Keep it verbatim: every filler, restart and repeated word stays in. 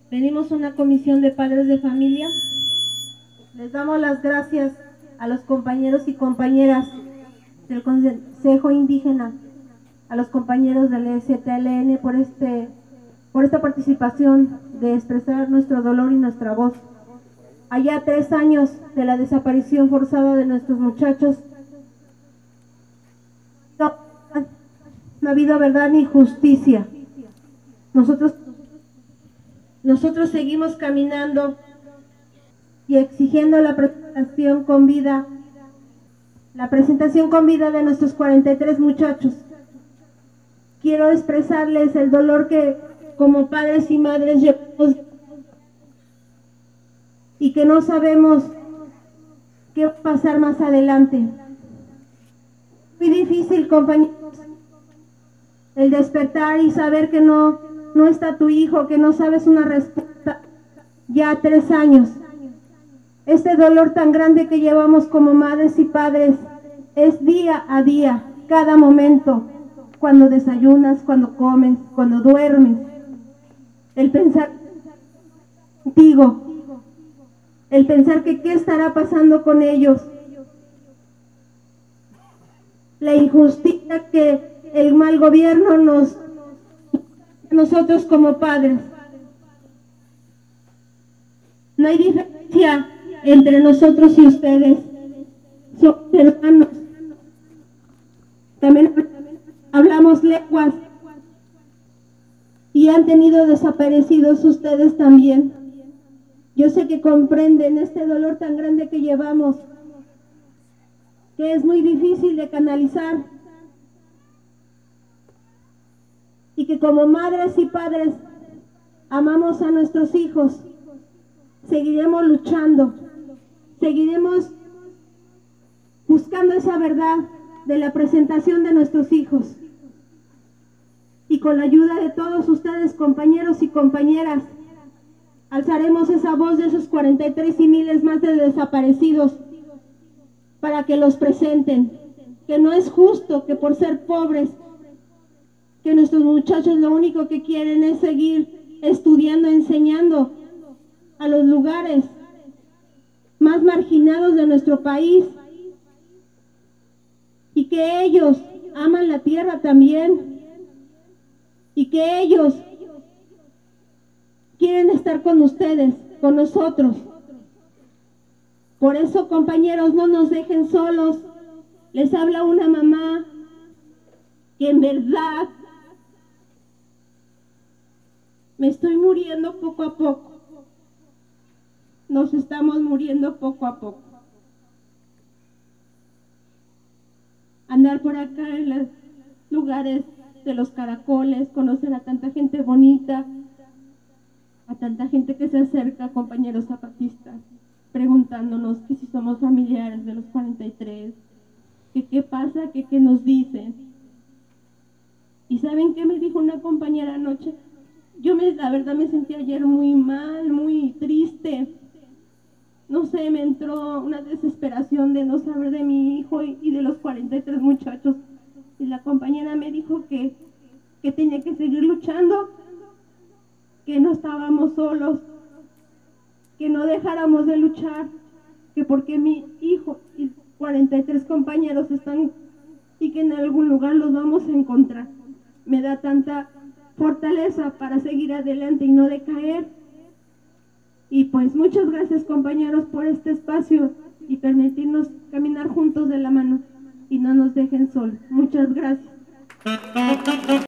Venimos una comisión de padres de familia. Les damos las gracias a los compañeros y compañeras del Consejo Indígena, a los compañeros del E Z L N por, este, por esta participación de expresar nuestro dolor y nuestra voz. Allá tres años de la desaparición forzada de nuestros muchachos, no, no ha habido verdad ni justicia. Nosotros, nosotros seguimos caminando y exigiendo la presentación con vida, la presentación con vida de nuestros cuarenta y tres muchachos. Quiero expresarles el dolor que como padres y madres llevamos y que no sabemos qué va a pasar más adelante. Muy difícil, compañeros, el despertar y saber que no, no está tu hijo, que no sabes una respuesta ya tres años. Este dolor tan grande que llevamos como madres y padres es día a día, cada momento, cuando desayunas, cuando comes, cuando duermes. El pensar contigo, el pensar que qué estará pasando con ellos, la injusticia que el mal gobierno nos, nosotros como padres. No hay diferencia entre nosotros y ustedes, somos hermanos. También hablamos lenguas y han tenido desaparecidos ustedes también. Yo sé que comprenden este dolor tan grande que llevamos, que es muy difícil de canalizar, y que como madres y padres amamos a nuestros hijos. Seguiremos luchando, seguiremos buscando esa verdad de la presentación de nuestros hijos. Y con la ayuda de todos ustedes, compañeros y compañeras, alzaremos esa voz de esos cuarenta y tres y miles más de desaparecidos para que los presenten. Que no es justo que por ser pobres, que nuestros muchachos lo único que quieren es seguir estudiando, enseñando a los lugares más marginados de nuestro país, y que ellos aman la tierra también, y que ellos quieren estar con ustedes, con nosotros. Por eso, compañeros, no nos dejen solos. Les habla una mamá que en verdad me estoy muriendo poco a poco. Nos estamos muriendo poco a poco. Andar por acá en los lugares de los caracoles, conocer a tanta gente bonita, a tanta gente que se acerca, compañeros zapatistas, preguntándonos que si somos familiares de los cuarenta y tres, que qué pasa, que qué nos dicen. ¿Y saben qué me dijo una compañera anoche? Yo me, la verdad me sentí ayer muy mal, muy triste. No sé, me entró una desesperación de no saber de mi hijo y, y de los cuarenta y tres muchachos. Y la compañera me dijo que, que tenía que seguir luchando, que no estábamos solos, que no dejáramos de luchar, que porque mi hijo y cuarenta y tres compañeros están y que en algún lugar los vamos a encontrar. Me da tanta fortaleza para seguir adelante y no decaer. Y pues muchas gracias, compañeros, por este espacio y permitirnos caminar juntos de la mano y no nos dejen solos. Muchas gracias.